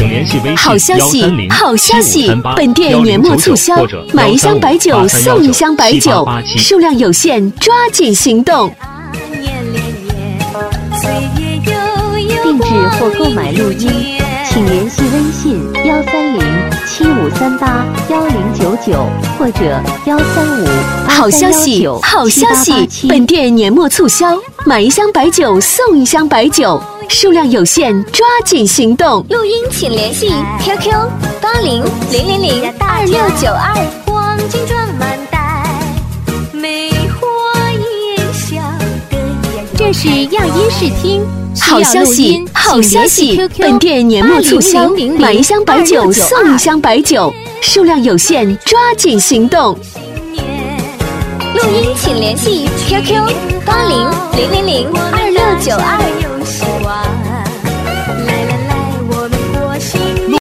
联系微信好消息，好消息！本店年末促销，买一箱白酒送一箱白酒，数量有限，抓紧行动！ 定制或购买录音，请联系微信13075381099或者135。 好消息，好消息！本店年末促销，买一箱白酒送一箱白酒，数量有限，抓紧行动！ 录音请联系 QQ8000002692。黄金装满袋，梅花烟笑得呀。 这是样音试听。 好消息，好消息！本店年末促销，买一箱白酒送一箱白酒，数量有限，抓紧行动！ 录音请联系 QQ8000002692。